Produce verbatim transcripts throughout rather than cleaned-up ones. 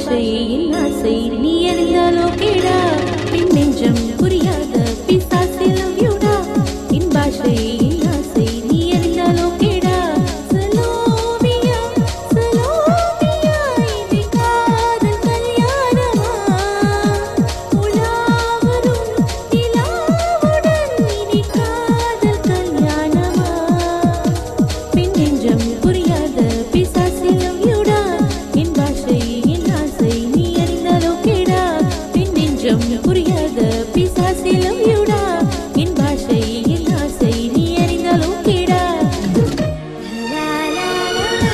பாஷையின் ஆசை நீ அறிந்தாலோ கேடா என் நெஞ்சம் புரியாத பிசாசிலும் யூடா என் பாஷையின் ஆசை நீ அறிந்தாலோ கேடா சலோமியா சலோமியா இது காதல் கல்யாணமா உலாவரும் நிலாவுடன் இனி காதல் கல்யாணமா பின் நெஞ்சம் புரியாத பிசாசிலும் யூடா என் பாஷையின் ஆசை நீ அறிந்தாலோ கேடா பின் நெஞ்சம் புரியாத பிசாசிலும் யூடா என் பாஷையின் ஆசை நீ அறிந்தாலோ கேடா லா லா லா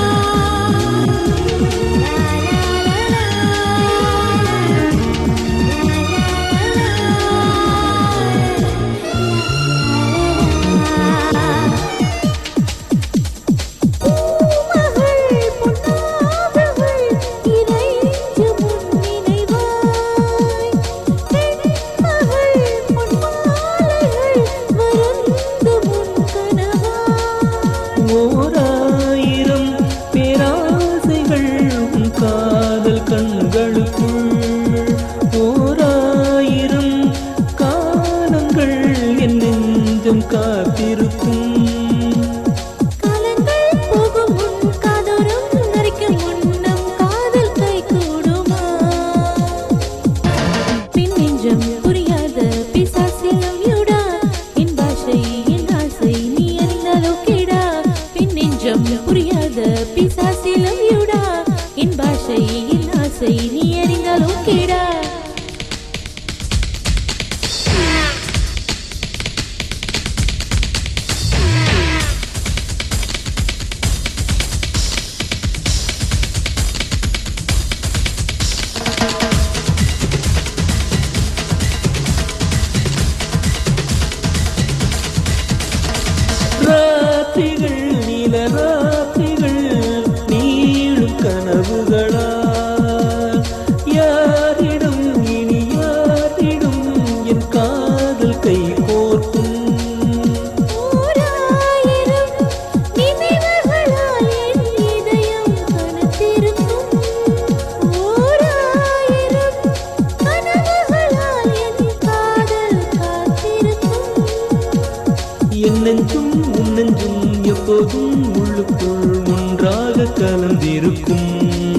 ஓராயிரம் பேராசைகள் உன் காதல் கண்களுக்குள் ஓராயிரம் காலங்கள் என் நெஞ்சம் காத்திருக்கும் காலங்கள் போகும் முன் காதோரம் நரைக்கும் முன்னம் காதல் கை கூடுமா பின் நெஞ்சம் புரியாத பிசாசிலும் யூடா என் பாஷை என் ஆசை நீ அறிந்தாலோ கேடா பின் நெஞ்சம் புரியாத பிசாசிலும் யூடா என் பாஷை என் ஆசை நீ அறிந்தாலோ கேடா ராத்திரிகள் நீல ராத்திரிகள் நீளும் கனவுகளால் யாரிடம் இனி யாரிடம் என் காதல் கை கோர்க்கும் ஓராயிரம் நினைவுகளால் என் இதயம் கனத்திருக்கும் ஓராயிரம் கனவுகளால் என் காதல் காத்திருக்கும் என் நெஞ்சும் உன் நெஞ்சும் எப்போதும் உள்ளுக்குள் ஒன்றாக கலந்திருக்கும்